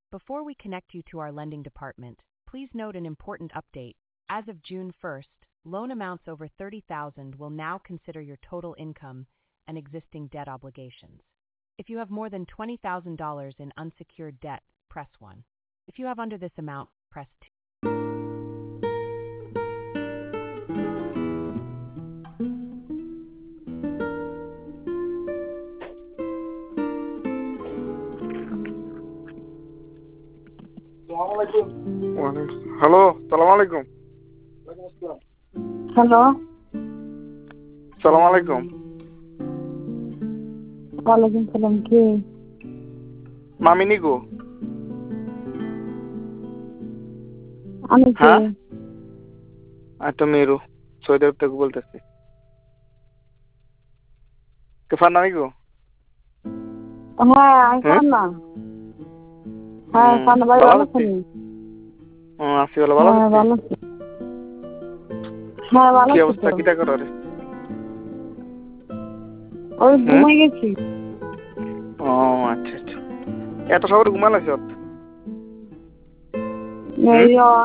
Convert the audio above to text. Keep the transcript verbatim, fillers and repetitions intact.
Before we connect you to our lending department, please note an important update. As of June first, loan amounts over thirty thousand dollars will now consider your total income and existing debt obligations. If you have more than twenty thousand dollars in unsecured debt, press one. If you have under this amount, press two. Hello, সালাম আলাইকুম। Hello, সালাম আলাইকুম। ওয়ালাইকুম সালাম। কে? মামিনি গো। আমি কে? হ্যাঁ, আমি তো মেরু সৌদি আরব থেকে বলতেছি। কেফার নামি গো? হ্যাঁ, আমি ফান্না। হ্যাঁ, ফান্না ভাই ভালো আছেন? হুম, আছি ভালো। ভালো হ্যাঁ, ভালো আছি। হ্যাঁ, ভালো কি আছি। অবস্থা, কিটা করো রে? ওই ঘুমাই গেছি। ও আচ্ছা আচ্ছা, এত সকালে ঘুমালাইছ? এই